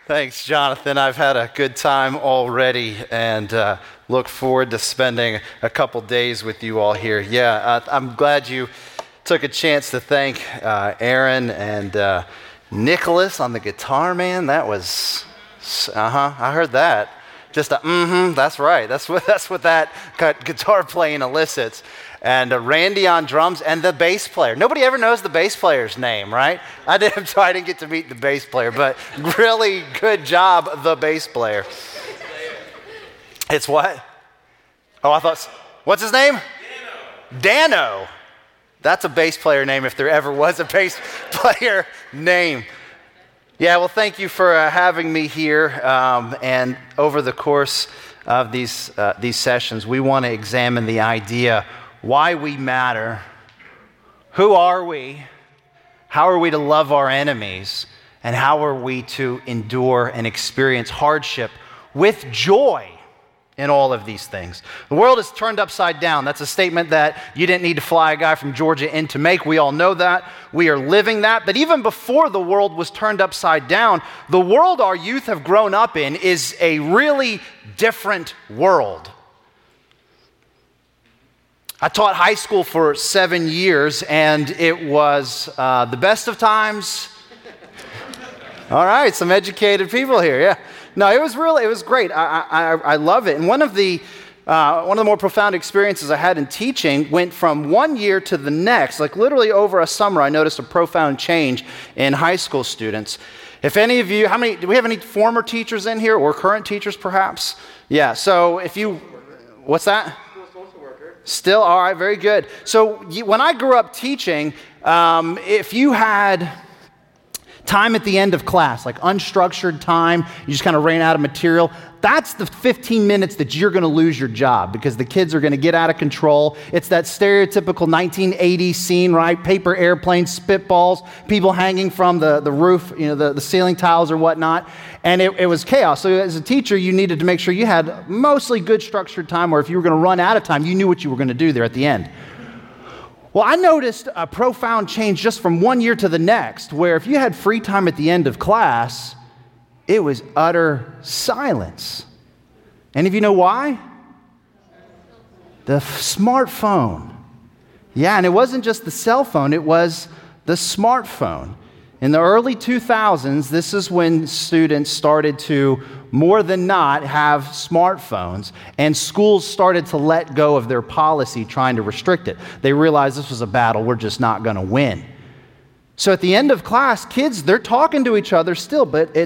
Thanks, Jonathan. I've had a good time already and look forward to spending a couple days with you all here. I'm glad you took a chance to thank Aaron and Nicholas on the guitar, man. That was, I heard that. Just that's right. That's what that guitar playing elicits. And Randy on drums and the bass player. Nobody ever knows the bass player's name, right? I didn't get to meet the bass player, but really good job, the bass player. It's what? Oh, I thought, what's his name? Dano. That's a bass player name if there ever was a bass player name. Yeah, well, thank you for having me here. And over the course of these sessions, we want to examine the idea why we matter, who are we, how are we to love our enemies, and how are we to endure and experience hardship with joy in all of these things. The world is turned upside down. That's a statement that you didn't need to fly a guy from Georgia in to make. We all know that. We are living that. But even before the world was turned upside down, the world our youth have grown up in is a really different world. I taught high school for 7 years, and it was the best of times. All right, some educated people here, yeah. No, it was great. I love it. And one of the more profound experiences I had in teaching went from 1 year to the next. Like literally over a summer, I noticed a profound change in high school students. If any of you, do we have any former teachers in here or current teachers perhaps? Yeah, so what's that? Still, all right, very good. So when I grew up teaching, if you had time at the end of class, like unstructured time, you just kind of ran out of material, that's the 15 minutes that you're going to lose your job because the kids are going to get out of control. It's that stereotypical 1980s scene, right? Paper airplanes, spitballs, people hanging from the roof, the ceiling tiles or whatnot. And it was chaos. So as a teacher, you needed to make sure you had mostly good structured time, or if you were going to run out of time, you knew what you were going to do there at the end. Well, I noticed a profound change just from 1 year to the next, where if you had free time at the end of class, it was utter silence. Any of you know why? The smartphone. Yeah, and it wasn't just the cell phone, it was the smartphone. In the early 2000s, this is when students started to, more than not, have smartphones, and schools started to let go of their policy trying to restrict it. They realized this was a battle we're just not going to win. So at the end of class, kids, they're talking to each other still, but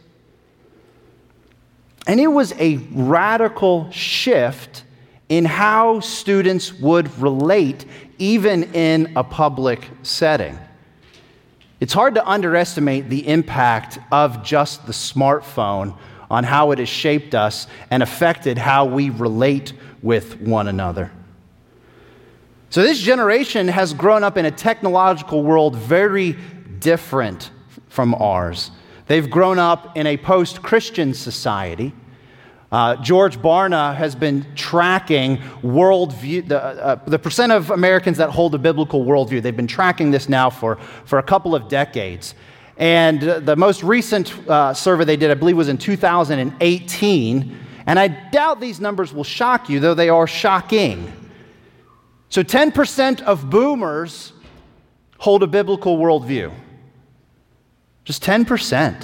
and it was a radical shift in how students would relate, even in a public setting. It's hard to underestimate the impact of just the smartphone on how it has shaped us and affected how we relate with one another. So this generation has grown up in a technological world very different from ours. They've grown up in a post-Christian society. George Barna has been tracking worldview, the percent of Americans that hold a biblical worldview. They've been tracking this now for a couple of decades. And the most recent survey they did, I believe, was in 2018. And I doubt these numbers will shock you, though they are shocking. So 10% of boomers hold a biblical worldview. Just 10%.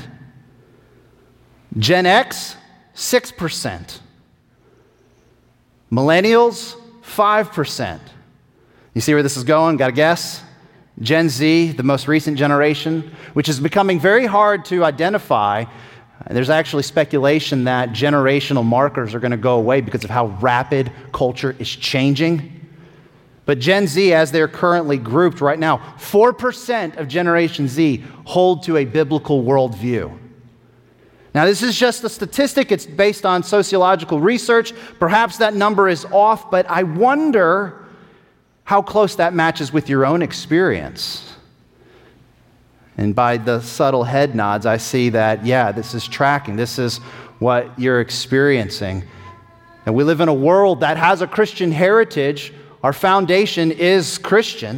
Gen X, 6%. Millennials, 5%. You see where this is going? Got a guess? Gen Z, the most recent generation, which is becoming very hard to identify. There's actually speculation that generational markers are going to go away because of how rapid culture is changing. But Gen Z, as they're currently grouped right now, 4% of Generation Z hold to a biblical worldview. Now, this is just a statistic. It's based on sociological research. Perhaps that number is off, but I wonder how close that matches with your own experience. And by the subtle head nods, I see that, yeah, this is tracking. This is what you're experiencing. And we live in a world that has a Christian heritage. Our foundation is Christian.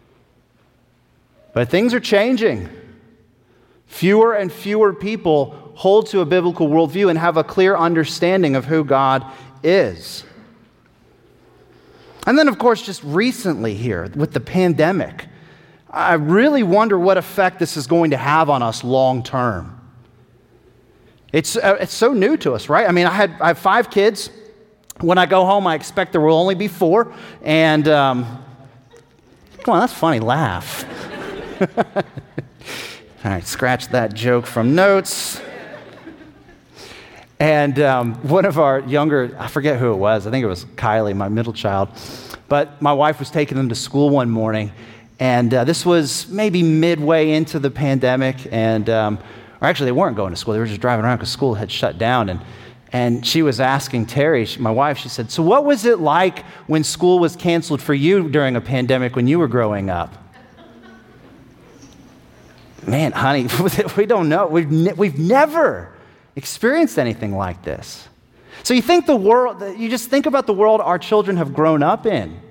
But things are changing. Fewer and fewer people hold to a biblical worldview and have a clear understanding of who God is. And then, of course, just recently here with the pandemic, I really wonder what effect this is going to have on us long term. It's so new to us, right? I mean, I have 5 kids. When I go home, I expect there will only be 4. And, come on, that's funny, laugh. All right, scratch that joke from notes. And one of our younger, I forget who it was, I think it was Kylie, my middle child, but my wife was taking them to school one morning, and this was maybe midway into the pandemic, and or actually they weren't going to school, they were just driving around because school had shut down, and she was asking Terry, my wife, she said, so what was it like when school was canceled for you during a pandemic when you were growing up? Man, honey, we don't know. We've never experienced anything like this. So you just think about the world our children have grown up in.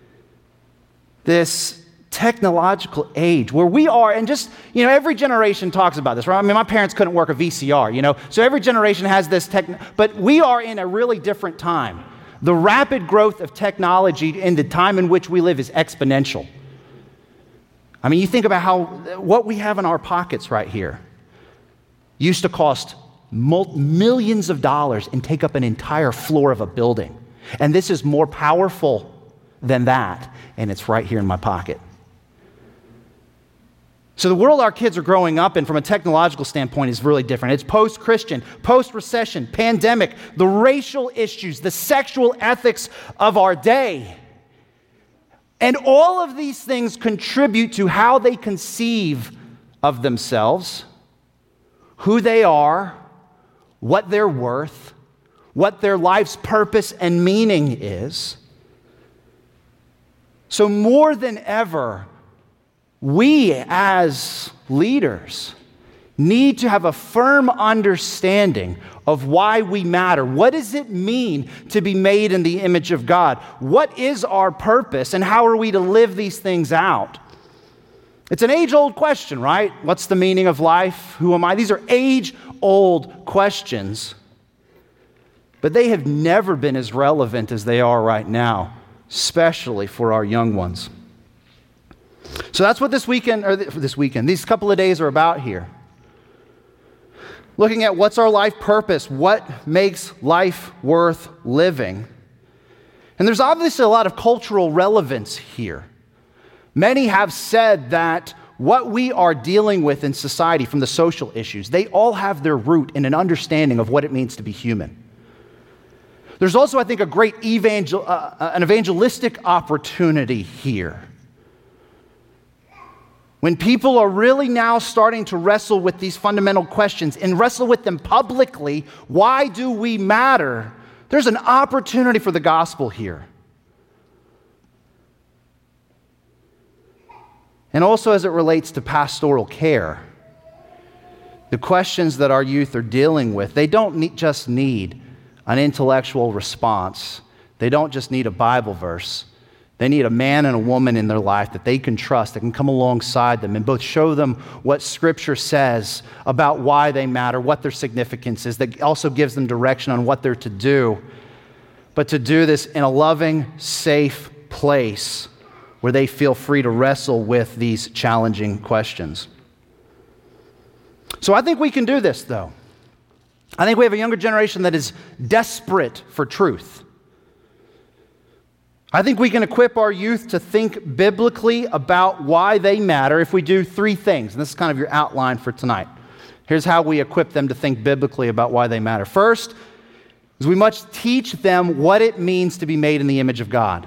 This technological age where we are, and just, every generation talks about this, right? I mean, my parents couldn't work a VCR, so every generation has this but we are in a really different time. The rapid growth of technology in the time in which we live is exponential. I mean, you think about what we have in our pockets right here used to cost millions of dollars and take up an entire floor of a building. And this is more powerful than that, and it's right here in my pocket. So the world our kids are growing up in from a technological standpoint is really different. It's post-Christian, post-recession, pandemic, the racial issues, the sexual ethics of our day. And all of these things contribute to how they conceive of themselves, who they are, what they're worth, what their life's purpose and meaning is. So more than ever, we as leaders need to have a firm understanding of why we matter. What does it mean to be made in the image of God? What is our purpose, and how are we to live these things out? It's an age-old question, right? What's the meaning of life? Who am I? These are age-old questions, but they have never been as relevant as they are right now, especially for our young ones. So that's what these couple of days are about here. Looking at what's our life purpose, what makes life worth living. And there's obviously a lot of cultural relevance here. Many have said that what we are dealing with in society from the social issues, they all have their root in an understanding of what it means to be human. There's also, I think, a great an evangelistic opportunity here. When people are really now starting to wrestle with these fundamental questions and wrestle with them publicly, why do we matter? There's an opportunity for the gospel here. And also as it relates to pastoral care, the questions that our youth are dealing with, they don't just need an intellectual response. They don't just need a Bible verse. They need a man and a woman in their life that they can trust, that can come alongside them and both show them what Scripture says about why they matter, what their significance is, that also gives them direction on what they're to do, but to do this in a loving, safe place where they feel free to wrestle with these challenging questions. So I think we can do this, though. I think we have a younger generation that is desperate for truth. I think we can equip our youth to think biblically about why they matter if we do 3 things. And this is kind of your outline for tonight. Here's how we equip them to think biblically about why they matter. First, is we must teach them what it means to be made in the image of God.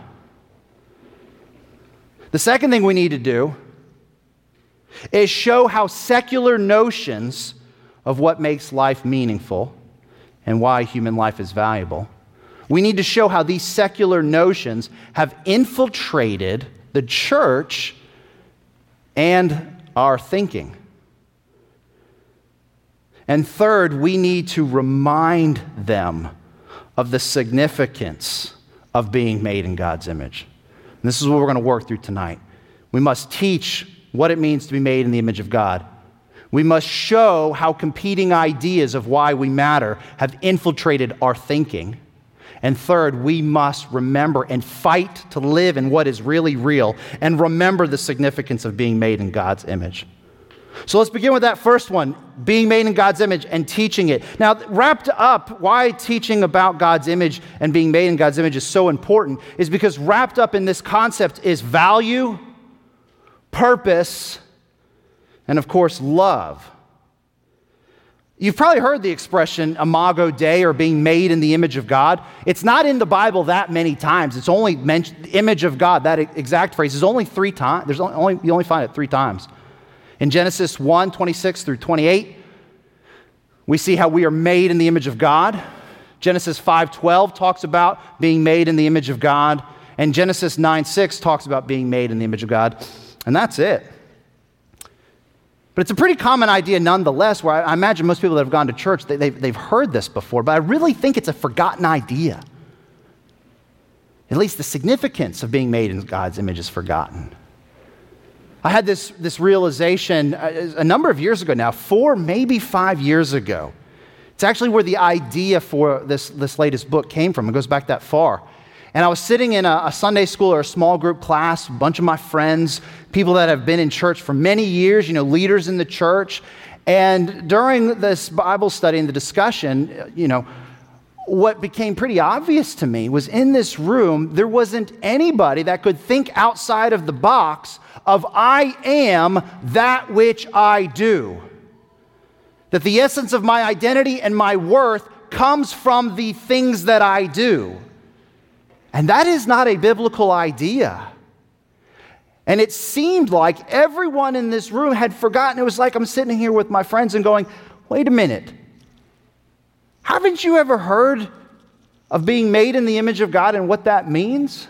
The second thing we need to do is show how secular notions of what makes life meaningful and why human life is valuable. We need to show how these secular notions have infiltrated the church and our thinking. And third, we need to remind them of the significance of being made in God's image. And this is what we're going to work through tonight. We must teach what it means to be made in the image of God. We must show how competing ideas of why we matter have infiltrated our thinking. And third, we must remember and fight to live in what is really real and remember the significance of being made in God's image. So let's begin with that first one, being made in God's image and teaching it. Now, wrapped up, why teaching about God's image and being made in God's image is so important is because wrapped up in this concept is value, purpose, and of course, love. You've probably heard the expression imago Dei, or being made in the image of God. It's not in the Bible that many times. It's only mentioned, the image of God, that exact phrase is only 3 times. You only find it 3 times. In Genesis 1, 26 through 28, we see how we are made in the image of God. Genesis 5:12 talks about being made in the image of God. And Genesis 9:6 talks about being made in the image of God. And that's it. But it's a pretty common idea nonetheless, where I imagine most people that have gone to church, they've heard this before, but I really think it's a forgotten idea. At least the significance of being made in God's image is forgotten. I had this realization a number of years ago now, 4, maybe 5 years ago. It's actually where the idea for this latest book came from. It goes back that far. And I was sitting in a Sunday school or a small group class, a bunch of my friends, people that have been in church for many years, leaders in the church. And during this Bible study and the discussion, what became pretty obvious to me was in this room, there wasn't anybody that could think outside of the box of I am that which I do. That the essence of my identity and my worth comes from the things that I do. And that is not a biblical idea. And it seemed like everyone in this room had forgotten. It was like I'm sitting here with my friends and going, wait a minute. Haven't you ever heard of being made in the image of God and what that means?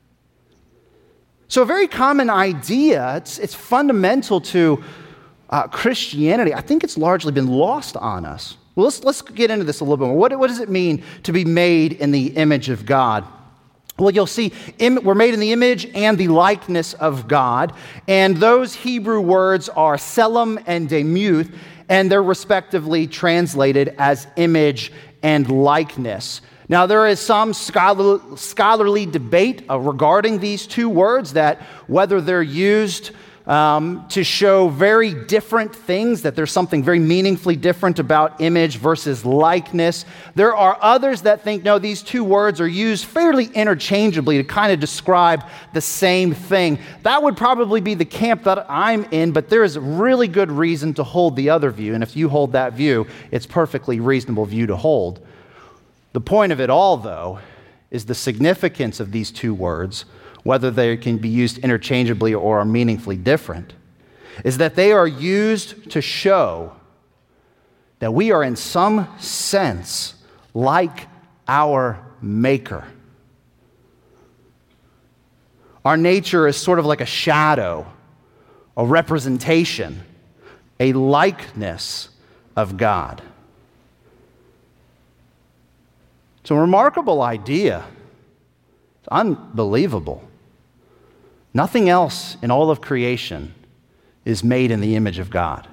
So a very common idea, it's fundamental to Christianity. I think it's largely been lost on us. Well, let's get into this a little bit more. What does it mean to be made in the image of God? Well, you'll see we're made in the image and the likeness of God. And those Hebrew words are selim and demuth, and they're respectively translated as image and likeness. Now, there is some scholarly debate regarding these two words, that whether they're used to show very different things, that there's something very meaningfully different about image versus likeness. There are others that think, no, these two words are used fairly interchangeably to kind of describe the same thing. That would probably be the camp that I'm in, but there is a really good reason to hold the other view. And if you hold that view, it's a perfectly reasonable view to hold. The point of it all, though, is the significance of these two words, whether they can be used interchangeably or are meaningfully different, is that they are used to show that we are in some sense like our Maker. Our nature is sort of like a shadow, a representation, a likeness of God. It's a remarkable idea. It's unbelievable. Nothing else in all of creation is made in the image of God.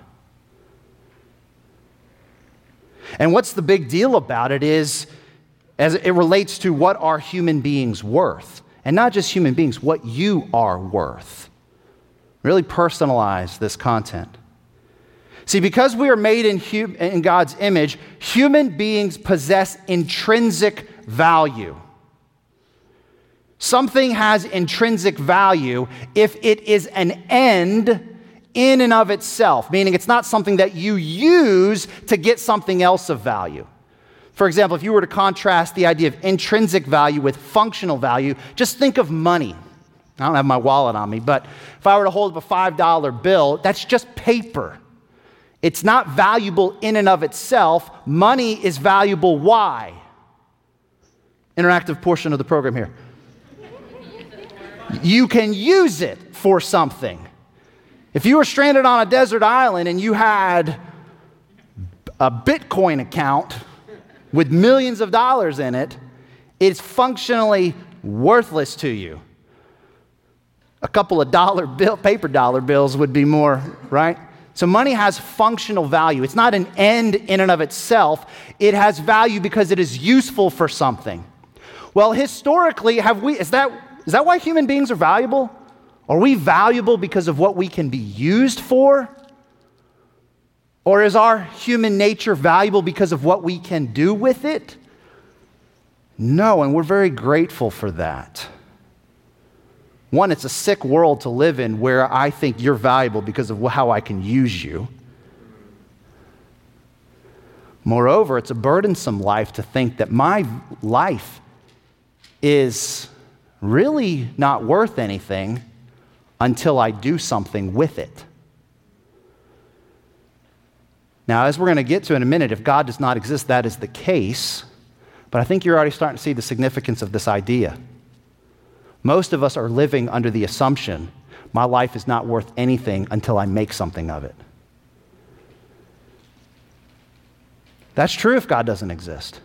And what's the big deal about it is, as it relates to what are human beings worth, and not just human beings, what you are worth. Really personalize this content. See, because we are made in God's image, human beings possess intrinsic value. Something has intrinsic value if it is an end in and of itself, meaning it's not something that you use to get something else of value. For example, if you were to contrast the idea of intrinsic value with functional value, just think of money. I don't have my wallet on me, but if I were to hold up a $5 bill, that's just paper. It's not valuable in and of itself. Money is valuable. Why? Interactive portion of the program here. You can use it for something. If you were stranded on a desert island and you had a Bitcoin account with millions of dollars in it, it's functionally worthless to you. A couple of paper dollar bills would be more, right? So money has functional value. It's not an end in and of itself. It has value because it is useful for something. Well, historically, is that why human beings are valuable? Are we valuable because of what we can be used for? Or is our human nature valuable because of what we can do with it? No, and we're very grateful for that. One, it's a sick world to live in where I think you're valuable because of how I can use you. Moreover, it's a burdensome life to think that my life is really not worth anything until I do something with it. Now, as we're going to get to in a minute, if God does not exist, that is the case. But I think you're already starting to see the significance of this idea. Most of us are living under the assumption, my life is not worth anything until I make something of it. That's true if God doesn't exist.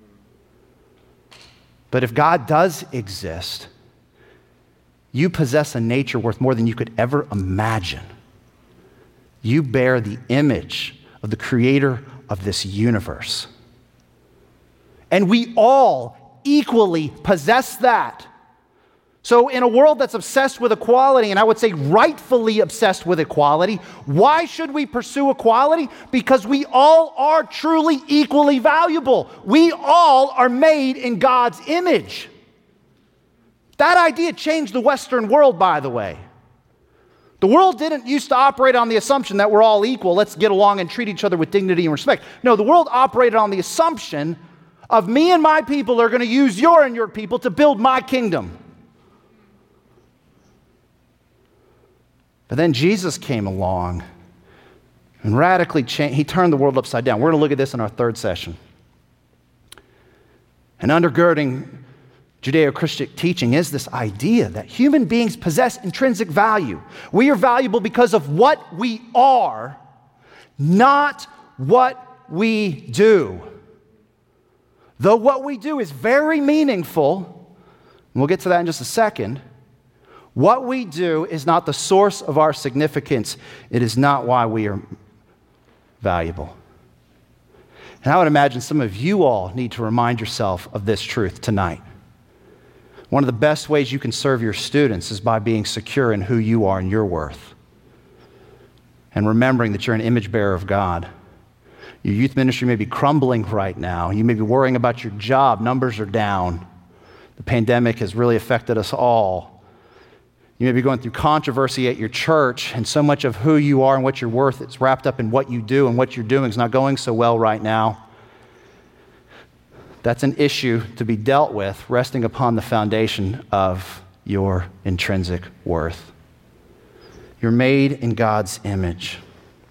But if God does exist, you possess a nature worth more than you could ever imagine. You bear the image of the creator of this universe. And we all equally possess that. So in a world that's obsessed with equality, and I would say rightfully obsessed with equality, why should we pursue equality? Because we all are truly equally valuable. We all are made in God's image. That idea changed the Western world, by the way. The world didn't used to operate on the assumption that we're all equal, let's get along and treat each other with dignity and respect. No, the world operated on the assumption of me and my people are going to use your and your people to build my kingdom. But then Jesus came along and radically changed. He turned the world upside down. We're going to look at this in our third session. And undergirding Judeo-Christian teaching is this idea that human beings possess intrinsic value. We are valuable because of what we are, not what we do. Though what we do is very meaningful, and we'll get to that in just a second, what we do is not the source of our significance. It is not why we are valuable. And I would imagine some of you all need to remind yourself of this truth tonight. One of the best ways you can serve your students is by being secure in who you are and your worth. And remembering that you're an image bearer of God. Your youth ministry may be crumbling right now. You may be worrying about your job. Numbers are down. The pandemic has really affected us all. You may be going through controversy at your church, and so much of who you are and what you're worth is wrapped up in what you do, and what you're doing is not going so well right now. That's an issue to be dealt with, resting upon the foundation of your intrinsic worth. You're made in God's image.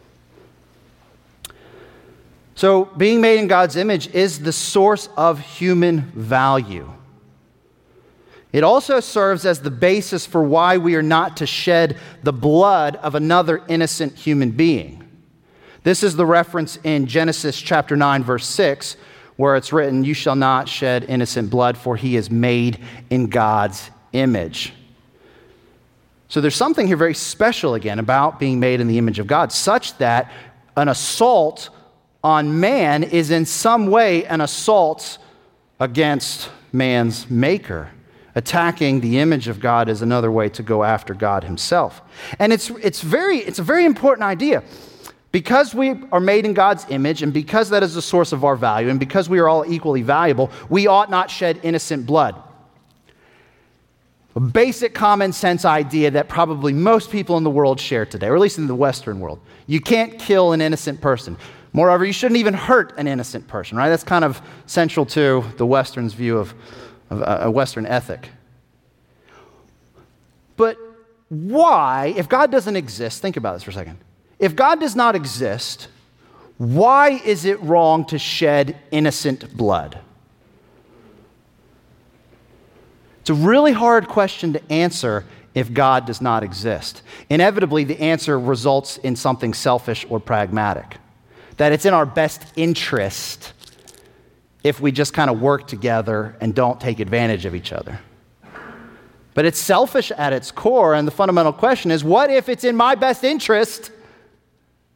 So, being made in God's image is the source of human value. It also serves as the basis for why we are not to shed the blood of another innocent human being. This is the reference in Genesis chapter 9, verse 6, where it's written, "You shall not shed innocent blood, for he is made in God's image." So there's something here very special again about being made in the image of God, such that an assault on man is in some way an assault against man's maker. Attacking the image of God is another way to go after God himself. And it's a very important idea. Because we are made in God's image, and because that is the source of our value, and because we are all equally valuable, we ought not shed innocent blood. A basic common sense idea that probably most people in the world share today, or at least in the Western world. You can't kill an innocent person. Moreover, you shouldn't even hurt an innocent person, right? That's kind of central to the Western's view of a Western ethic. But why, if God doesn't exist, think about this for a second. If God does not exist, why is it wrong to shed innocent blood? It's a really hard question to answer if God does not exist. Inevitably, the answer results in something selfish or pragmatic. That it's in our best interest if we just kind of work together and don't take advantage of each other. But it's selfish at its core, and the fundamental question is, what if it's in my best interest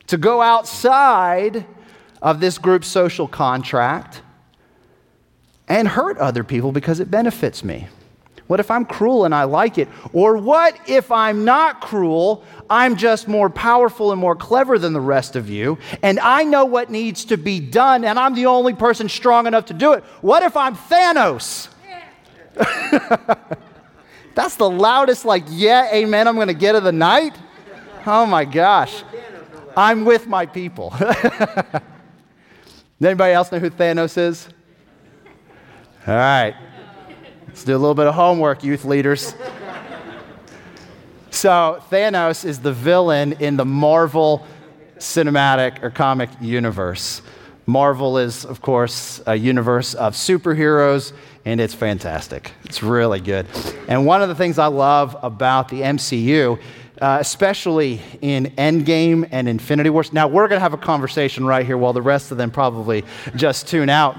to go outside of this group's social contract and hurt other people because it benefits me? What if I'm cruel and I like it? Or what if I'm not cruel, I'm just more powerful and more clever than the rest of you, and I know what needs to be done, and I'm the only person strong enough to do it? What if I'm Thanos? That's the loudest, yeah, amen, I'm going to get of the night. Oh my gosh. I'm with my people. Anybody else know who Thanos is? All right. Let's do a little bit of homework, youth leaders. So Thanos is the villain in the Marvel cinematic or comic universe. Marvel is, of course, a universe of superheroes, and it's fantastic. It's really good. And one of the things I love about the MCU, especially in Endgame and Infinity Wars. Now, we're going to have a conversation right here while the rest of them probably just tune out.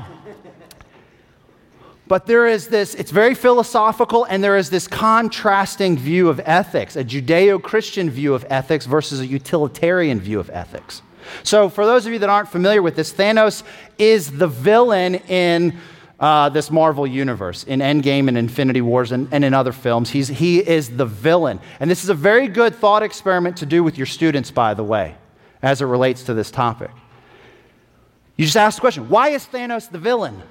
But there is this, it's very philosophical, and there is this contrasting view of ethics, a Judeo-Christian view of ethics versus a utilitarian view of ethics. So for those of you that aren't familiar with this, Thanos is the villain in this Marvel universe, in Endgame and Infinity Wars and in other films. He is the villain. And this is a very good thought experiment to do with your students, by the way, as it relates to this topic. You just ask the question, why is Thanos the villain?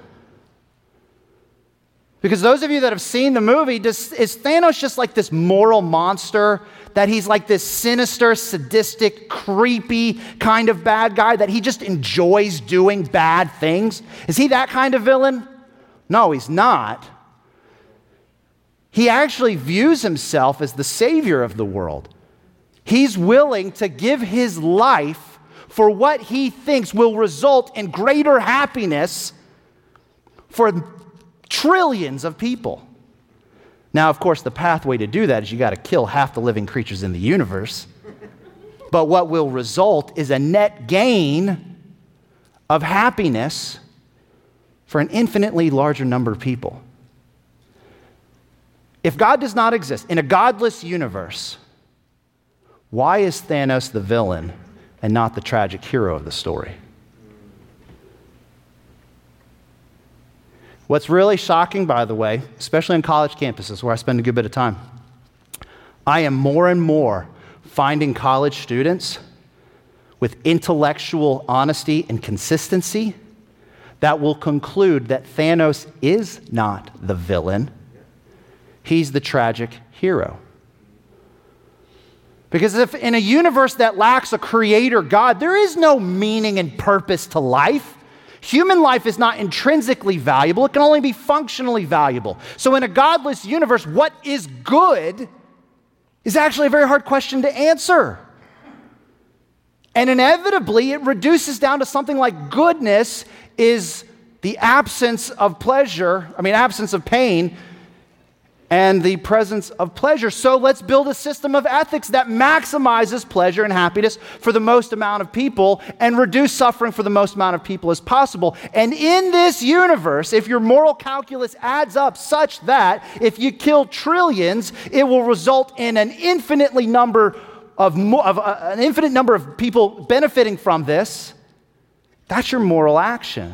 Because those of you that have seen the movie, is Thanos just like this moral monster, that he's like this sinister, sadistic, creepy kind of bad guy, that he just enjoys doing bad things? Is he that kind of villain? No, he's not. He actually views himself as the savior of the world. He's willing to give his life for what he thinks will result in greater happiness for trillions of people. Now, of course, the pathway to do that is you got to kill half the living creatures in the universe. But what will result is a net gain of happiness for an infinitely larger number of people. If God does not exist in a godless universe, why is Thanos the villain and not the tragic hero of the story? What's really shocking, by the way, especially on college campuses where I spend a good bit of time, I am more and more finding college students with intellectual honesty and consistency that will conclude that Thanos is not the villain. He's the tragic hero. Because if in a universe that lacks a creator God, there is no meaning and purpose to life. Human life is not intrinsically valuable. It can only be functionally valuable. So in a godless universe, what is good is actually a very hard question to answer. And inevitably, it reduces down to something like goodness is the absence of absence of pain and the presence of pleasure. So let's build a system of ethics that maximizes pleasure and happiness for the most amount of people and reduce suffering for the most amount of people as possible. And in this universe, if your moral calculus adds up such that if you kill trillions, it will result in an infinite number of people benefiting from this, that's your moral action.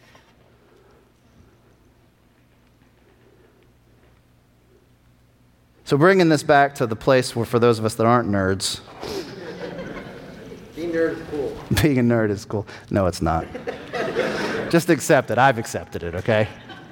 So bringing this back to the place where, for those of us that aren't nerds, being a nerd is cool. Being a nerd is cool. No, it's not. Just accept it. I've accepted it, okay?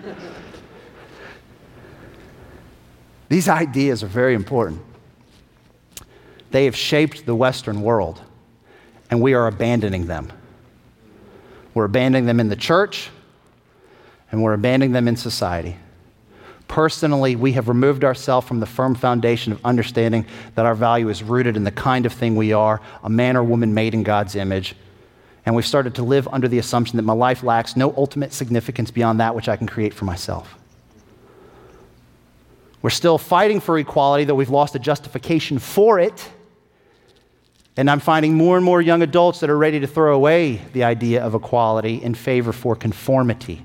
These ideas are very important. They have shaped the Western world, and we are abandoning them. We're abandoning them in the church, and we're abandoning them in society. Personally, we have removed ourselves from the firm foundation of understanding that our value is rooted in the kind of thing we are, a man or woman made in God's image. And we've started to live under the assumption that my life lacks no ultimate significance beyond that which I can create for myself. We're still fighting for equality, though we've lost a justification for it. And I'm finding more and more young adults that are ready to throw away the idea of equality in favor for conformity.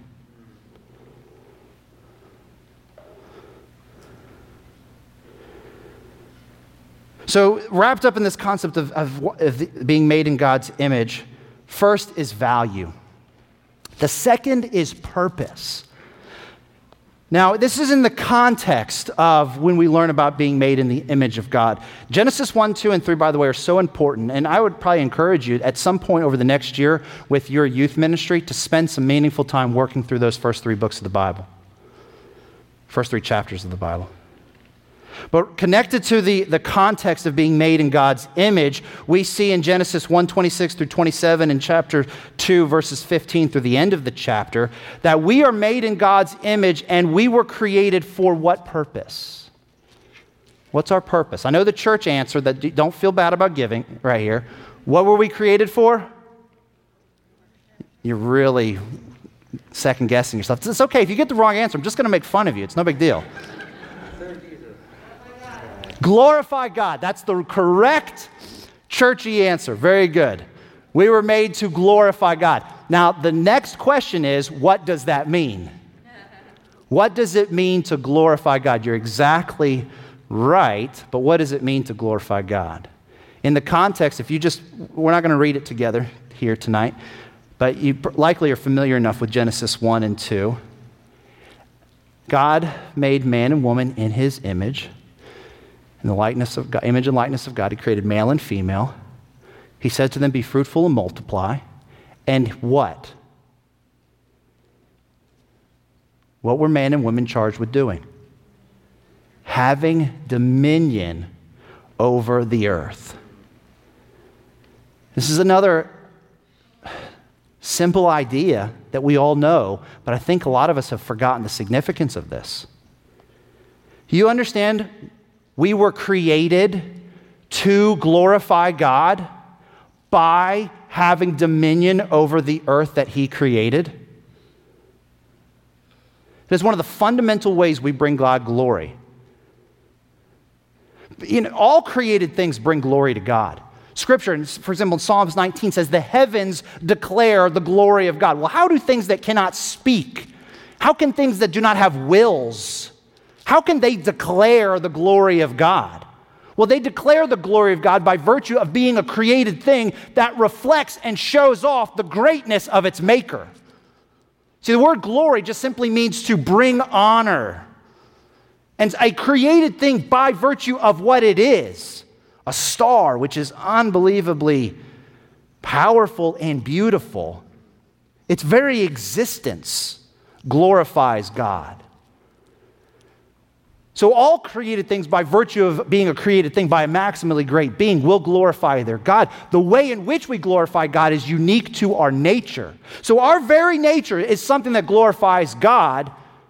So wrapped up in this concept of being made in God's image, first is value. The second is purpose. Now, this is in the context of when we learn about being made in the image of God. Genesis 1, 2, and 3, by the way, are so important, and I would probably encourage you at some point over the next year with your youth ministry to spend some meaningful time working through those first 3 books of the Bible, first 3 chapters of the Bible. But connected to the context of being made in God's image, we see in Genesis 1:26 through 27 and chapter 2, verses 15 through the end of the chapter, that we are made in God's image and we were created for what purpose? What's our purpose? I know the church answer that don't feel bad about giving right here. What were we created for? You're really second-guessing yourself. It's okay. If you get the wrong answer, I'm just going to make fun of you. It's no big deal. Glorify God. That's the correct churchy answer. Very good. We were made to glorify God. Now, the next question is, what does that mean? What does it mean to glorify God? You're exactly right, but what does it mean to glorify God? In the context, we're not going to read it together here tonight, but you likely are familiar enough with Genesis 1 and 2. God made man and woman in his image. In the likeness of God, image and likeness of God, he created male and female. He said to them, be fruitful and multiply. And what? What were man and women charged with doing? Having dominion over the earth. This is another simple idea that we all know, but I think a lot of us have forgotten the significance of this. You understand? We were created to glorify God by having dominion over the earth that he created. It is one of the fundamental ways we bring God glory. All created things bring glory to God. Scripture, for example, in Psalms 19 says, the heavens declare the glory of God. Well, how do things that cannot speak, how can things that do not have wills, how can they declare the glory of God? Well, they declare the glory of God by virtue of being a created thing that reflects and shows off the greatness of its maker. See, the word glory just simply means to bring honor. And a created thing by virtue of what it is, a star, which is unbelievably powerful and beautiful, its very existence glorifies God. So all created things, by virtue of being a created thing by a maximally great being, will glorify their God. The way in which we glorify God is unique to our nature. So our very nature is something that glorifies God.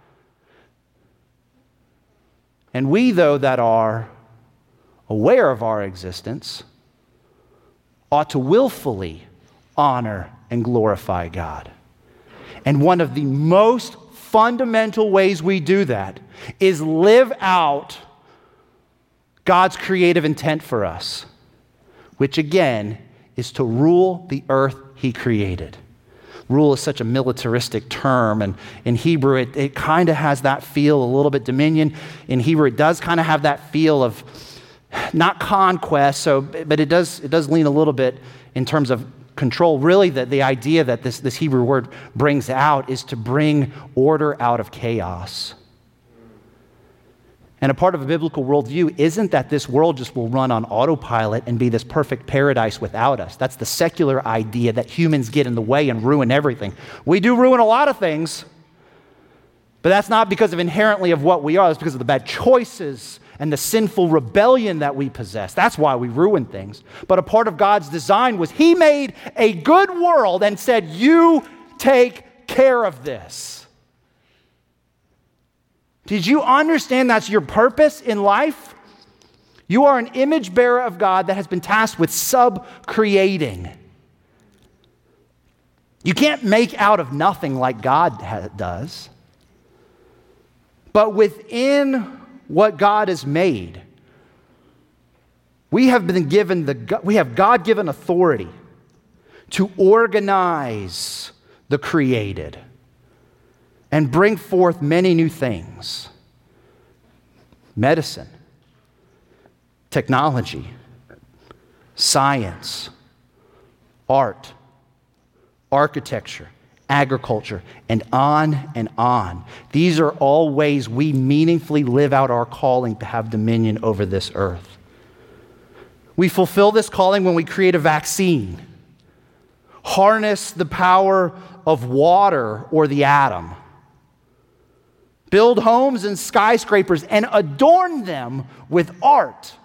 And we, though, that are aware of our existence, ought to willfully honor and glorify God. And one of the most fundamental ways we do that is live out God's creative intent for us, which again is to rule the earth he created. Rule is such a militaristic term, and in Hebrew it kind of has that feel, a little bit dominion. In Hebrew it does kind of have that feel of not conquest, but it does lean a little bit in terms of control. Really, the idea that this Hebrew word brings out is to bring order out of chaos. And a part of a biblical worldview isn't that this world just will run on autopilot and be this perfect paradise without us. That's the secular idea that humans get in the way and ruin everything. We do ruin a lot of things, but that's not because of inherently of what we are. That's because of the bad choices and the sinful rebellion that we possess. That's why we ruin things. But a part of God's design was he made a good world and said, you take care of this. Did you understand that's your purpose in life? You are an image bearer of God that has been tasked with sub-creating. You can't make out of nothing like God does. But within what God has made, we have been given we have God-given authority to organize the created and bring forth many new things. Medicine, technology, science, art, architecture, agriculture, and on and on. These are all ways we meaningfully live out our calling to have dominion over this earth. We fulfill this calling when we create a vaccine, harness the power of water or the atom, build homes and skyscrapers and adorn them with art.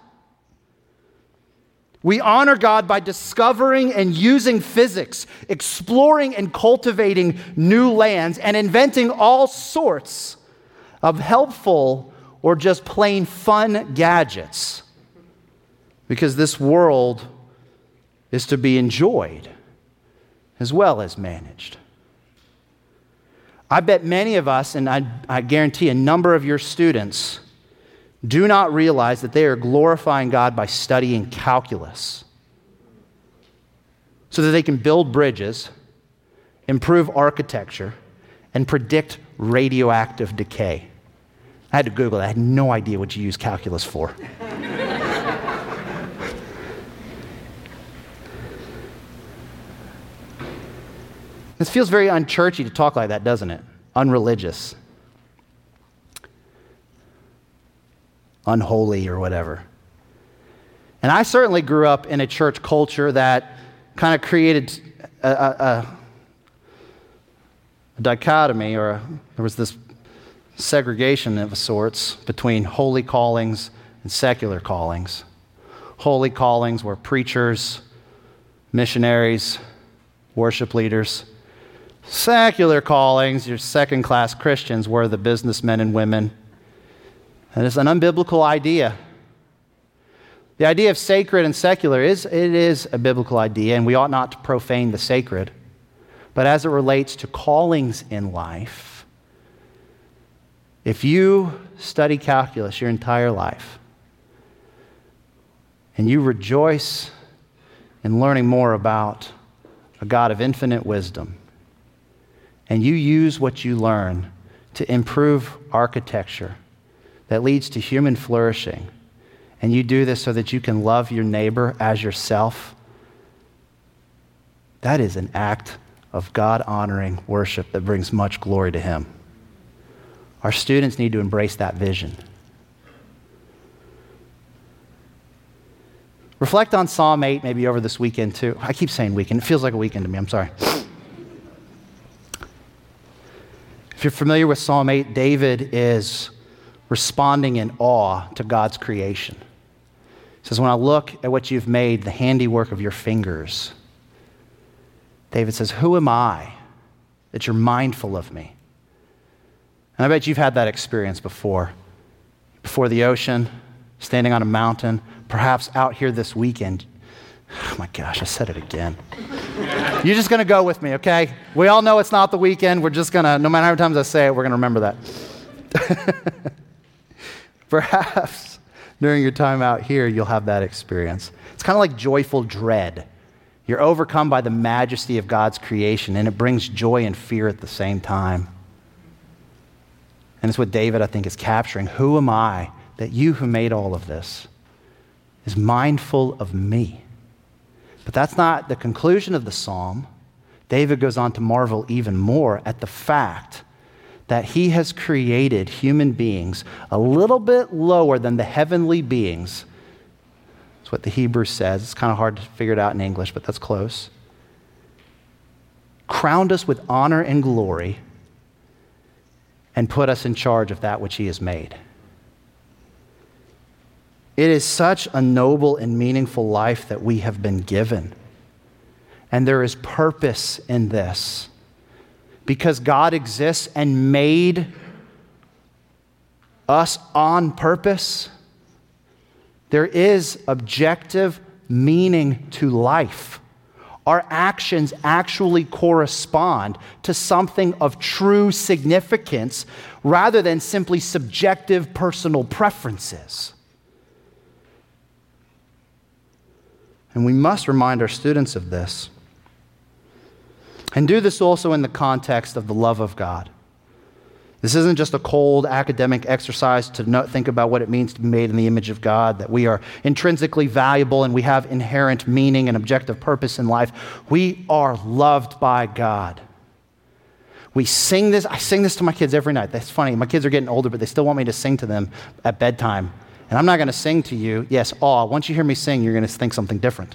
We honor God by discovering and using physics, exploring and cultivating new lands, and inventing all sorts of helpful or just plain fun gadgets. Because this world is to be enjoyed as well as managed. I bet many of us, and I guarantee a number of your students, do not realize that they are glorifying God by studying calculus so that they can build bridges, improve architecture, and predict radioactive decay. I had to Google that. I had no idea what you use calculus for. This feels very unchurchy to talk like that, doesn't it? Unreligious. Unholy or whatever. And I certainly grew up in a church culture that kind of created a dichotomy, or there was this segregation of sorts between holy callings and secular callings. Holy callings were preachers, missionaries, worship leaders. Secular callings, your second-class Christians, were the businessmen and women. And it's an unbiblical idea. The idea of sacred and secular is a biblical idea, and we ought not to profane the sacred. But as it relates to callings in life, if you study calculus your entire life, and you rejoice in learning more about a God of infinite wisdom, and you use what you learn to improve architecture that leads to human flourishing, and you do this so that you can love your neighbor as yourself, that is an act of God-honoring worship that brings much glory to Him. Our students need to embrace that vision. Reflect on Psalm 8 maybe over this weekend too. I keep saying weekend. It feels like a weekend to me. I'm sorry. If you're familiar with Psalm 8, David is responding in awe to God's creation. He says, when I look at what you've made, the handiwork of your fingers, David says, who am I that you're mindful of me? And I bet you've had that experience before. Before the ocean, standing on a mountain, perhaps out here this weekend. Oh my gosh, I said it again. You're just going to go with me, okay? We all know it's not the weekend. We're just going to, no matter how many times I say it, we're going to remember that. Perhaps during your time out here, you'll have that experience. It's kind of like joyful dread. You're overcome by the majesty of God's creation, and it brings joy and fear at the same time. And it's what David, I think, is capturing. Who am I that you who made all of this is mindful of me? But that's not the conclusion of the psalm. David goes on to marvel even more at the fact that he has created human beings a little bit lower than the heavenly beings. That's what the Hebrew says. It's kind of hard to figure it out in English, but that's close. Crowned us with honor and glory and put us in charge of that which he has made. It is such a noble and meaningful life that we have been given. And there is purpose in this. Because God exists and made us on purpose, there is objective meaning to life. Our actions actually correspond to something of true significance rather than simply subjective personal preferences. And we must remind our students of this. And do this also in the context of the love of God. This isn't just a cold academic exercise to think about what it means to be made in the image of God, that we are intrinsically valuable and we have inherent meaning and objective purpose in life. We are loved by God. We sing this. I sing this to my kids every night. That's funny. My kids are getting older, but they still want me to sing to them at bedtime. And I'm not going to sing to you. Yes, once you hear me sing, you're going to think something different.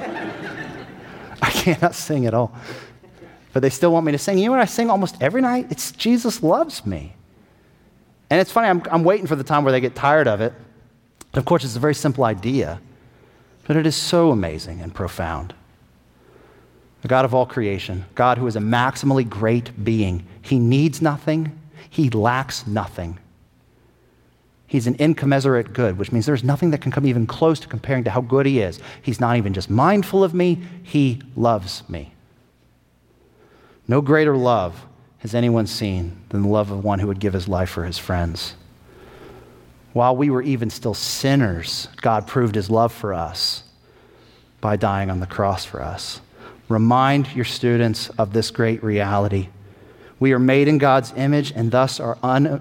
I cannot sing at all. But they still want me to sing. You know what I sing almost every night? It's Jesus loves me. And it's funny, I'm waiting for the time where they get tired of it. Of course, it's a very simple idea, but it is so amazing and profound. The God of all creation, God who is a maximally great being. He needs nothing. He lacks nothing. He's an incommensurate good, which means there's nothing that can come even close to comparing to how good he is. He's not even just mindful of me, he loves me. No greater love has anyone seen than the love of one who would give his life for his friends. While we were even still sinners, God proved his love for us by dying on the cross for us. Remind your students of this great reality. We are made in God's image and thus are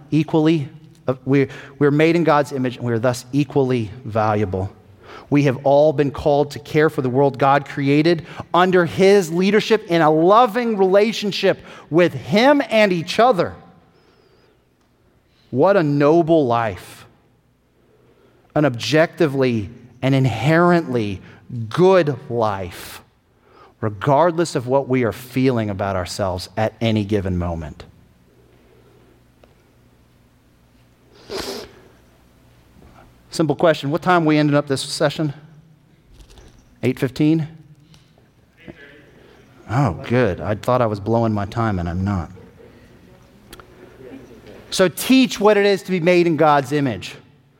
we're made in God's image and we are thus equally valuable. We have all been called to care for the world God created under his leadership in a loving relationship with him and each other. What a noble life. An objectively and inherently good life, regardless of what we are feeling about ourselves at any given moment. Simple question. What time we ended up this session? 8:15? Oh, good. I thought I was blowing my time, and I'm not. So teach what it is to be made in God's image.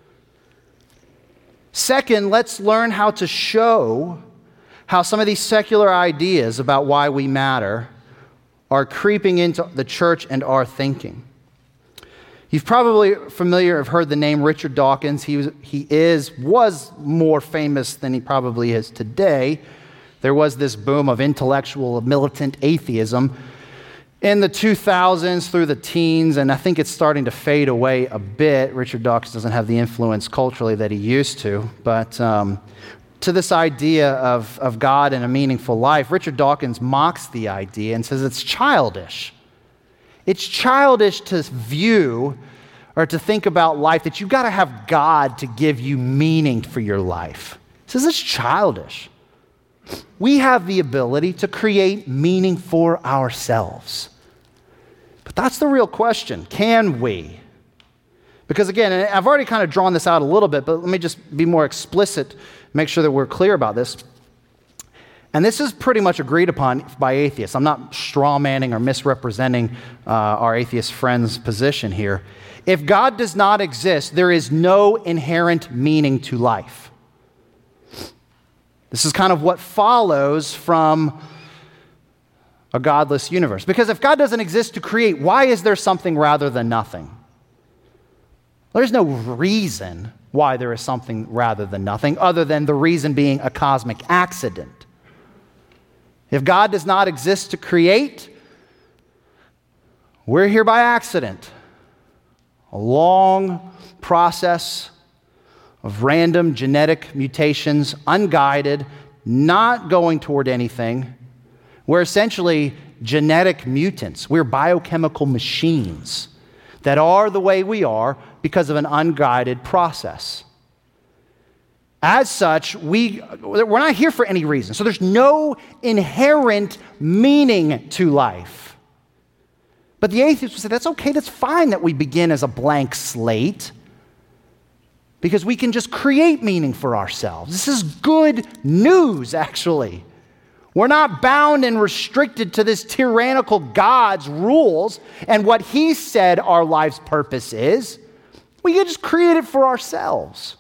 Second, let's learn how to show how some of these secular ideas about why we matter are creeping into the church and our thinking. You've probably have heard the name Richard Dawkins. He was more famous than he probably is today. There was this boom of intellectual, militant atheism in the 2000s through the teens, and I think it's starting to fade away a bit. Richard Dawkins doesn't have the influence culturally that he used to, but to this idea of God and a meaningful life, Richard Dawkins mocks the idea and says it's childish. It's childish to view or to think about life that you've got to have God to give you meaning for your life. He says it's childish. We have the ability to create meaning for ourselves. But that's the real question. Can we? Because again, and I've already kind of drawn this out a little bit, but let me just be more explicit, make sure that we're clear about this. And this is pretty much agreed upon by atheists. I'm not straw-manning or misrepresenting our atheist friends' position here. If God does not exist, there is no inherent meaning to life. This is kind of what follows from a godless universe. Because if God doesn't exist to create, why is there something rather than nothing? There's no reason why there is something rather than nothing, other than the reason being a cosmic accident. If God does not exist to create, we're here by accident. A long process of random genetic mutations, unguided, not going toward anything. We're essentially genetic mutants. We're biochemical machines that are the way we are because of an unguided process. As such, we're not here for any reason. So there's no inherent meaning to life. But the atheist would say, that's okay, that's fine that we begin as a blank slate because we can just create meaning for ourselves. This is good news, actually. We're not bound and restricted to this tyrannical God's rules and what he said our life's purpose is. We can just create it for ourselves.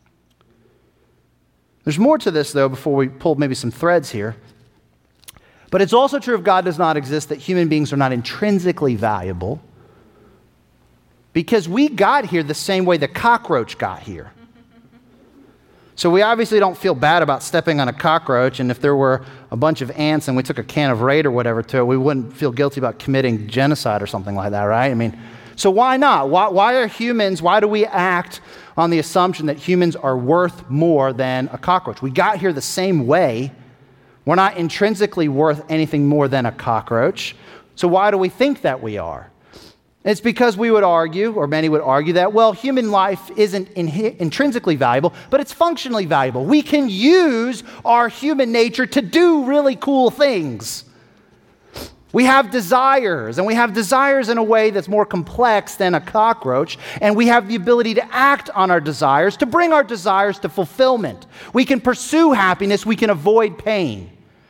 There's more to this, though, before we pull maybe some threads here. But it's also true if God does not exist that human beings are not intrinsically valuable because we got here the same way the cockroach got here. So we obviously don't feel bad about stepping on a cockroach, and if there were a bunch of ants and we took a can of Raid or whatever to it, we wouldn't feel guilty about committing genocide or something like that, right? I mean, So why not? Why do we act on the assumption that humans are worth more than a cockroach? We got here the same way. We're not intrinsically worth anything more than a cockroach. So why do we think that we are? It's because we would argue, or many would argue, that, well, human life isn't intrinsically valuable, but it's functionally valuable. We can use our human nature to do really cool things. We have desires, and we have desires in a way that's more complex than a cockroach, and we have the ability to act on our desires, to bring our desires to fulfillment. We can pursue happiness, we can avoid pain.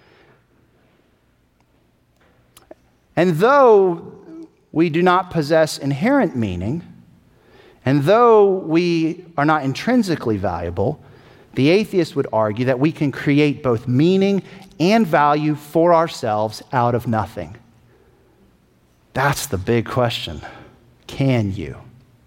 And though we do not possess inherent meaning, and though we are not intrinsically valuable, the atheist would argue that we can create both meaning and value for ourselves out of nothing. That's the big question. Can you?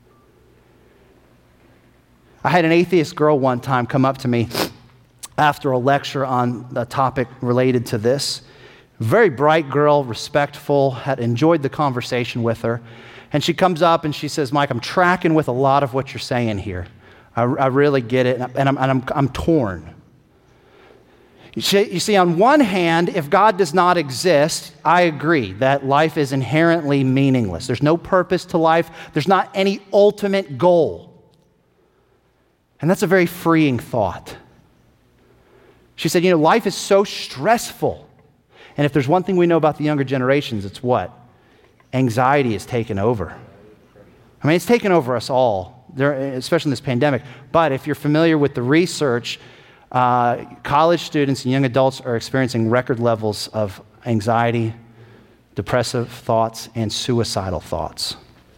I had an atheist girl one time come up to me after a lecture on a topic related to this. Very bright girl, respectful, had enjoyed the conversation with her. And she comes up and she says, Mike, I'm tracking with a lot of what you're saying here. I really get it, and I'm torn. You see, on one hand, if God does not exist, I agree that life is inherently meaningless. There's no purpose to life. There's not any ultimate goal. And that's a very freeing thought. She said, life is so stressful. And if there's one thing we know about the younger generations, it's what? Anxiety has taken over. I mean, it's taken over us all, especially in this pandemic. But if you're familiar with the research, college students and young adults are experiencing record levels of anxiety, depressive thoughts, and suicidal thoughts.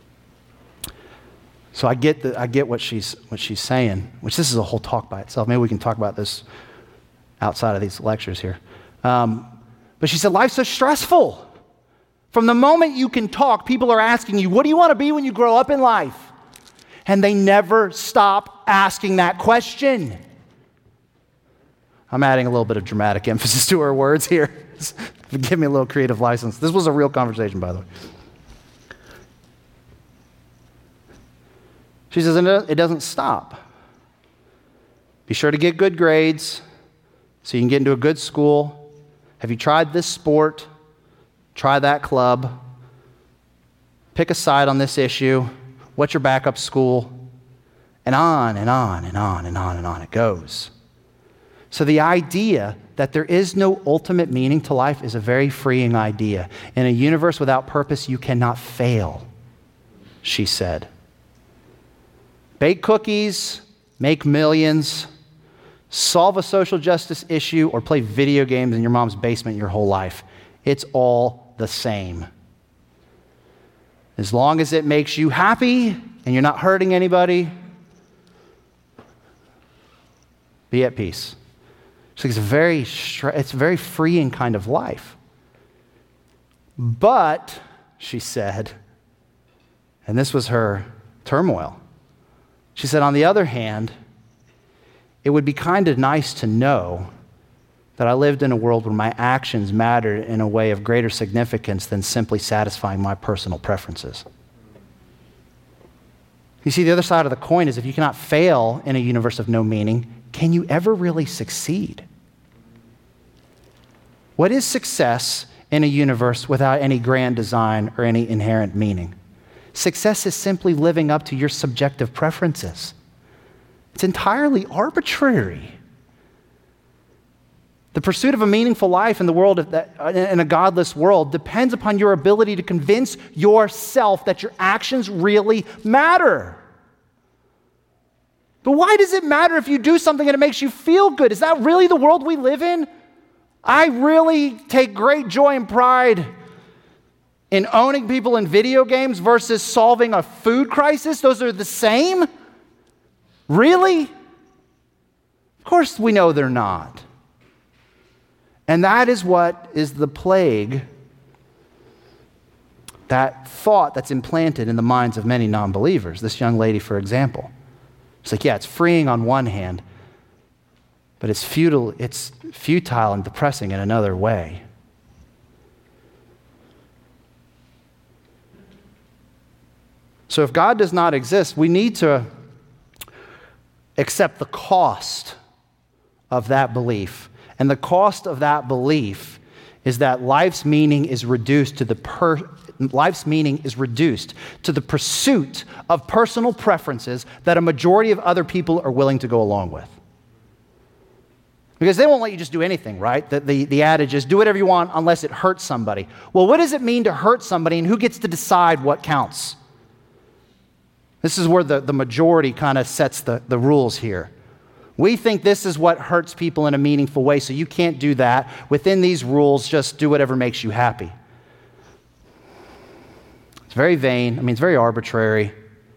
So I get what she's saying, which this is a whole talk by itself. Maybe we can talk about this outside of these lectures here. But she said, life's so stressful. From the moment you can talk, people are asking you, what do you want to be when you grow up in life? And they never stop asking that question. I'm adding a little bit of dramatic emphasis to her words here. Give me a little creative license. This was a real conversation, by the way. She says, it doesn't stop. Be sure to get good grades so you can get into a good school. Have you tried this sport? Try that club. Pick a side on this issue. What's your backup school? And on and on and on and on and on it goes. So the idea that there is no ultimate meaning to life is a very freeing idea. In a universe without purpose, you cannot fail, she said. Bake cookies, make millions, solve a social justice issue, or play video games in your mom's basement your whole life. It's all the same. As long as it makes you happy and you're not hurting anybody, be at peace. So it's a very freeing kind of life. But, she said, and this was her turmoil, she said, on the other hand, it would be kind of nice to know that I lived in a world where my actions mattered in a way of greater significance than simply satisfying my personal preferences. You see, the other side of the coin is if you cannot fail in a universe of no meaning, can you ever really succeed? What is success in a universe without any grand design or any inherent meaning? Success is simply living up to your subjective preferences. It's entirely arbitrary. The pursuit of a meaningful life in the world in a godless world depends upon your ability to convince yourself that your actions really matter. But why does it matter if you do something and it makes you feel good? Is that really the world we live in? I really take great joy and pride in owning people in video games versus solving a food crisis. Those are the same? Really? Of course we know they're not. And that is what is the plague, that thought that's implanted in the minds of many non-believers. This young lady, for example. It's like, yeah, it's freeing on one hand, but it's futile and depressing in another way. So if God does not exist, we need to accept the cost of that belief. And the cost of that belief is that life's meaning is reduced to the pursuit of personal preferences that a majority of other people are willing to go along with. Because they won't let you just do anything, right? The adage is, do whatever you want unless it hurts somebody. Well, what does it mean to hurt somebody, and who gets to decide what counts? This is where the majority kind of sets the rules here. We think this is what hurts people in a meaningful way, so you can't do that. Within these rules, just do whatever makes you happy. It's very vain. It's very arbitrary.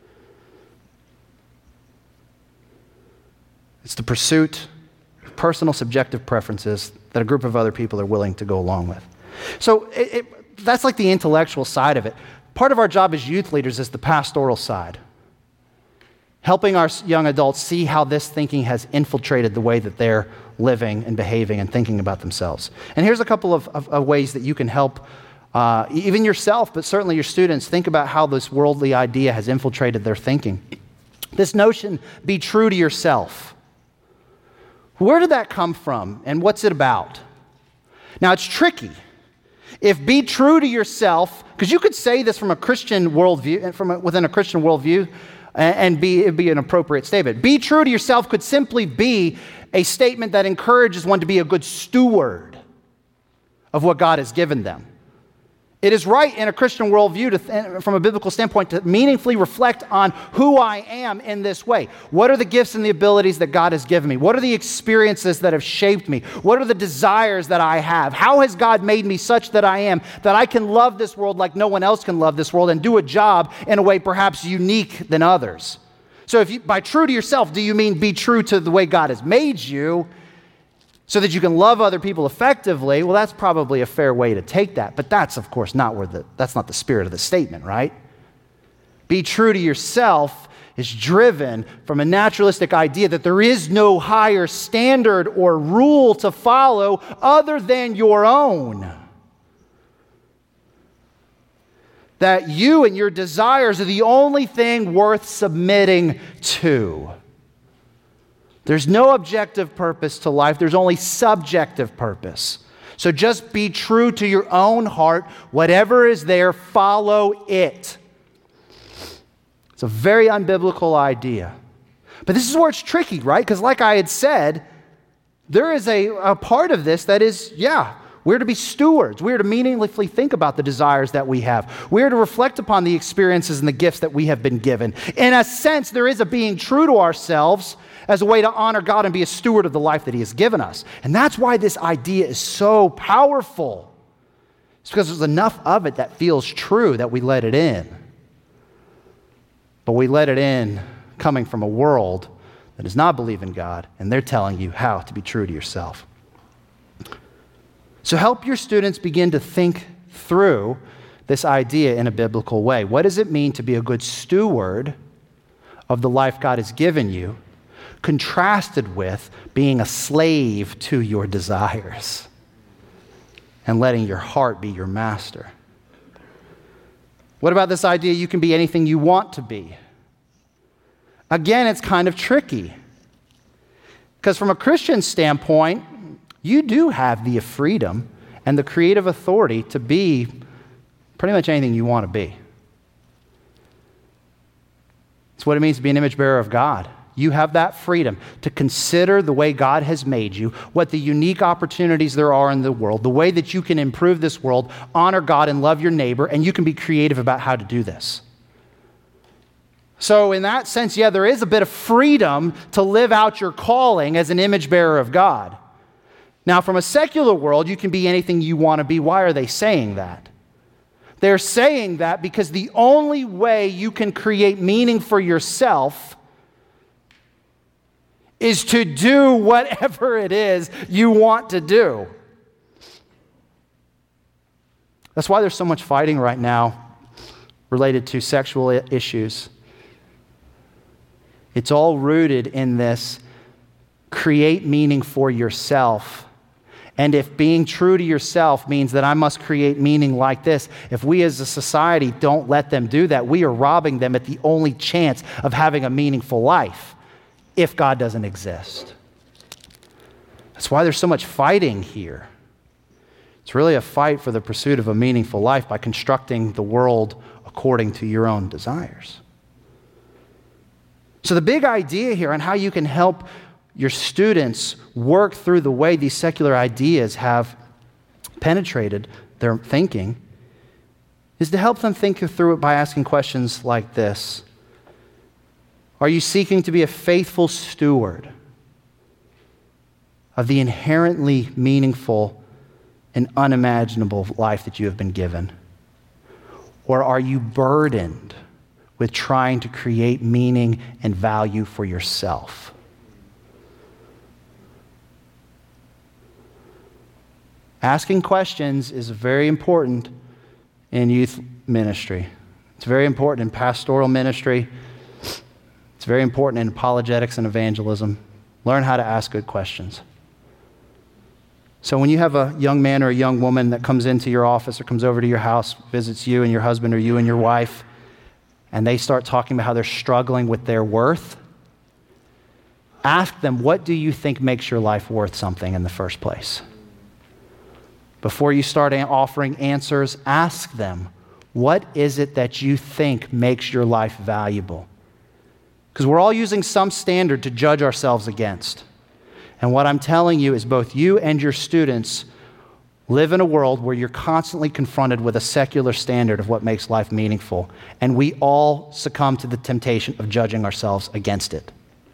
It's the pursuit of personal subjective preferences that a group of other people are willing to go along with. So that's like the intellectual side of it. Part of our job as youth leaders is the pastoral side, helping our young adults see how this thinking has infiltrated the way that they're living and behaving and thinking about themselves. And here's a couple of ways that you can help even yourself, but certainly your students, think about how this worldly idea has infiltrated their thinking. This notion, be true to yourself. Where did that come from, and what's it about? Now, it's tricky. If be true to yourself, because you could say this from a Christian worldview, within a Christian worldview, and it'd be an appropriate statement. Be true to yourself could simply be a statement that encourages one to be a good steward of what God has given them. It is right in a Christian worldview, from a biblical standpoint, to meaningfully reflect on who I am in this way. What are the gifts and the abilities that God has given me? What are the experiences that have shaped me? What are the desires that I have? How has God made me such that I am, that I can love this world like no one else can love this world and do a job in a way perhaps unique than others? So by true to yourself, do you mean be true to the way God has made you, so that you can love other people effectively? Well, that's probably a fair way to take that, but that's, of course, that's not the spirit of the statement, right? Be true to yourself is driven from a naturalistic idea that there is no higher standard or rule to follow other than your own. That you and your desires are the only thing worth submitting to. There's no objective purpose to life. There's only subjective purpose. So just be true to your own heart. Whatever is there, follow it. It's a very unbiblical idea. But this is where it's tricky, right? Because like I had said, there is a part of this that is, we're to be stewards. We're to meaningfully think about the desires that we have. We're to reflect upon the experiences and the gifts that we have been given. In a sense, there is a being true to ourselves as a way to honor God and be a steward of the life that He has given us. And that's why this idea is so powerful. It's because there's enough of it that feels true that we let it in. But we let it in coming from a world that does not believe in God, and they're telling you how to be true to yourself. So help your students begin to think through this idea in a biblical way. What does it mean to be a good steward of the life God has given you, contrasted with being a slave to your desires and letting your heart be your master? What about this idea you can be anything you want to be? Again, it's kind of tricky. Because from a Christian standpoint, you do have the freedom and the creative authority to be pretty much anything you want to be. It's what it means to be an image bearer of God. You have that freedom to consider the way God has made you, what the unique opportunities there are in the world, the way that you can improve this world, honor God and love your neighbor, and you can be creative about how to do this. So in that sense, there is a bit of freedom to live out your calling as an image bearer of God. Now, from a secular world, you can be anything you want to be. Why are they saying that? They're saying that because the only way you can create meaning for yourself is to do whatever it is you want to do. That's why there's so much fighting right now related to sexual issues. It's all rooted in this create meaning for yourself And if being true to yourself means that I must create meaning like this, if we as a society don't let them do that, we are robbing them at the only chance of having a meaningful life if God doesn't exist. That's why there's so much fighting here. It's really a fight for the pursuit of a meaningful life by constructing the world according to your own desires. So the big idea here on how you can help your students work through the way these secular ideas have penetrated their thinking is to help them think through it by asking questions like this. Are you seeking to be a faithful steward of the inherently meaningful and unimaginable life that you have been given? Or are you burdened with trying to create meaning and value for yourself? Asking questions is very important in youth ministry. It's very important in pastoral ministry. It's very important in apologetics and evangelism. Learn how to ask good questions. So when you have a young man or a young woman that comes into your office or comes over to your house, visits you and your husband or you and your wife, and they start talking about how they're struggling with their worth, ask them, what do you think makes your life worth something in the first place? Before you start offering answers, ask them, what is it that you think makes your life valuable? Because we're all using some standard to judge ourselves against. And what I'm telling you is both you and your students live in a world where you're constantly confronted with a secular standard of what makes life meaningful. And we all succumb to the temptation of judging ourselves against it.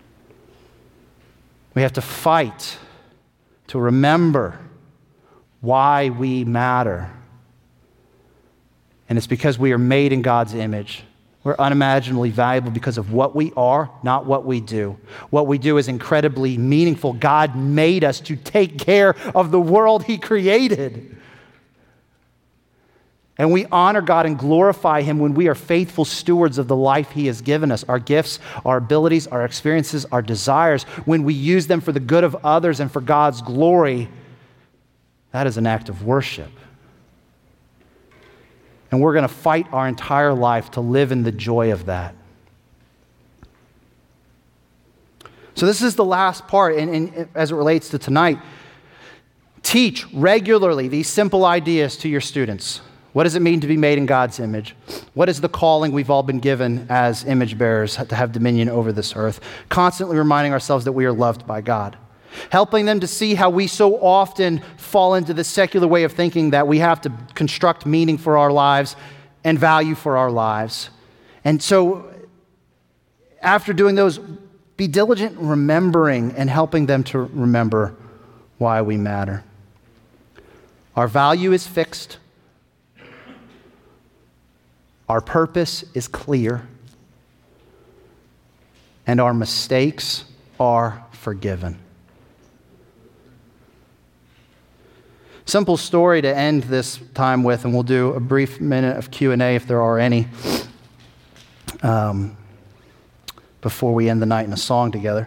We have to fight to remember why we matter. And it's because we are made in God's image. We're unimaginably valuable because of what we are, not what we do. What we do is incredibly meaningful. God made us to take care of the world He created. And we honor God and glorify Him when we are faithful stewards of the life He has given us, our gifts, our abilities, our experiences, our desires. When we use them for the good of others and for God's glory, that is an act of worship. And we're going to fight our entire life to live in the joy of that. So this is the last part, and as it relates to tonight. Teach regularly these simple ideas to your students. What does it mean to be made in God's image? What is the calling we've all been given as image bearers to have dominion over this earth? Constantly reminding ourselves that we are loved by God. Helping them to see how we so often fall into the secular way of thinking that we have to construct meaning for our lives and value for our lives. And so after doing those, be diligent in remembering and helping them to remember why we matter. Our value is fixed. Our purpose is clear. And our mistakes are forgiven. Simple story to end this time with, and we'll do a brief minute of Q&A if there are any, before we end the night in a song together.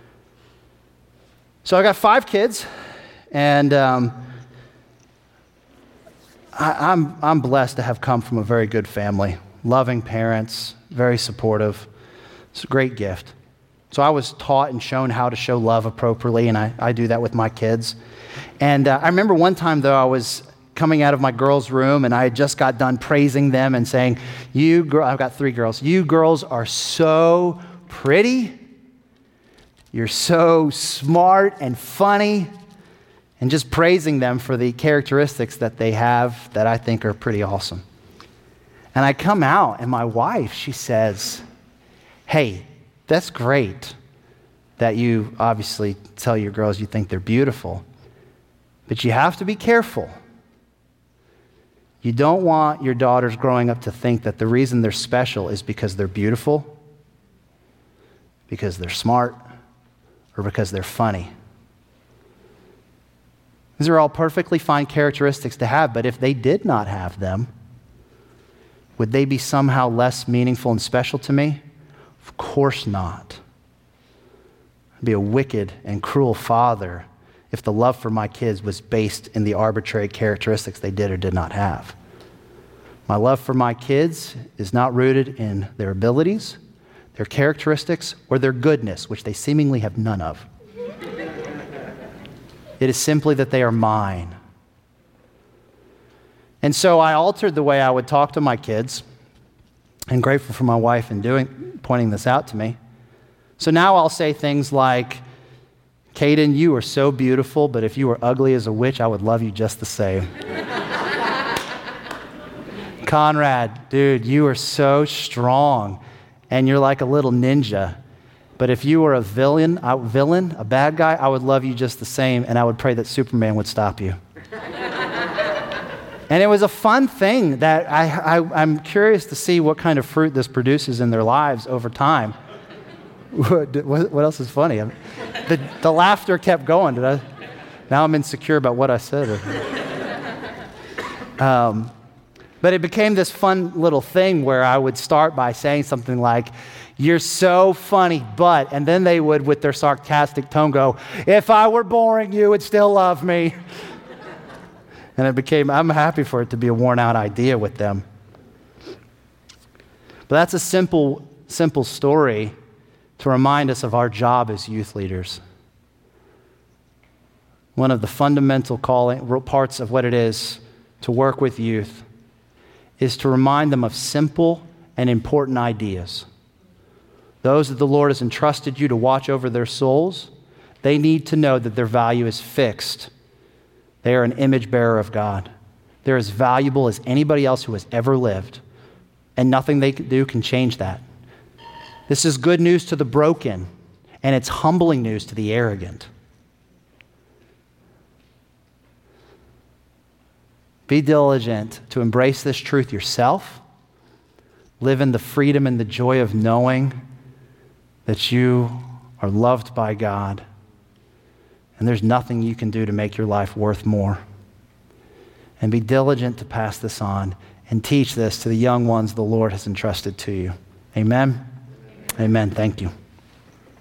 So I got 5 kids, and I'm blessed to have come from a very good family, loving parents, very supportive. It's a great gift. So I was taught and shown how to show love appropriately, and I do that with my kids. And I remember one time, though, I was coming out of my girls' room, and I had just got done praising them and saying, I've got 3 girls, you girls are so pretty, you're so smart and funny, and just praising them for the characteristics that they have that I think are pretty awesome. And I come out, and my wife, she says, hey, that's great that you obviously tell your girls you think they're beautiful, but you have to be careful. You don't want your daughters growing up to think that the reason they're special is because they're beautiful, because they're smart, or because they're funny. These are all perfectly fine characteristics to have, but if they did not have them, would they be somehow less meaningful and special to me? Of course not. I'd be a wicked and cruel father if the love for my kids was based in the arbitrary characteristics they did or did not have. My love for my kids is not rooted in their abilities, their characteristics, or their goodness, which they seemingly have none of. It is simply that they are mine. And so I altered the way I would talk to my kids, and grateful for my wife in pointing this out to me. So now I'll say things like, Caden, you are so beautiful, but if you were ugly as a witch, I would love you just the same. Conrad, dude, you are so strong, and you're like a little ninja. But if you were a villain, a bad guy, I would love you just the same, and I would pray that Superman would stop you. And it was a fun thing that I'm curious to see what kind of fruit this produces in their lives over time. What else is funny? The laughter kept going. Now I'm insecure about what I said. But it became this fun little thing where I would start by saying something like, you're so funny, but, and then they would, with their sarcastic tone, go, if I were boring, you would still love me. And it became, I'm happy for it to be a worn out idea with them. But that's a simple story to remind us of our job as youth leaders. One of the fundamental parts of what it is to work with youth is to remind them of simple and important ideas. Those that the Lord has entrusted you to watch over their souls, they need to know that their value is fixed. They are an image bearer of God. They're as valuable as anybody else who has ever lived, and nothing they can do can change that. This is good news to the broken, and it's humbling news to the arrogant. Be diligent to embrace this truth yourself. Live in the freedom and the joy of knowing that you are loved by God, and there's nothing you can do to make your life worth more. And be diligent to pass this on and teach this to the young ones the Lord has entrusted to you. Amen? Amen. Thank you.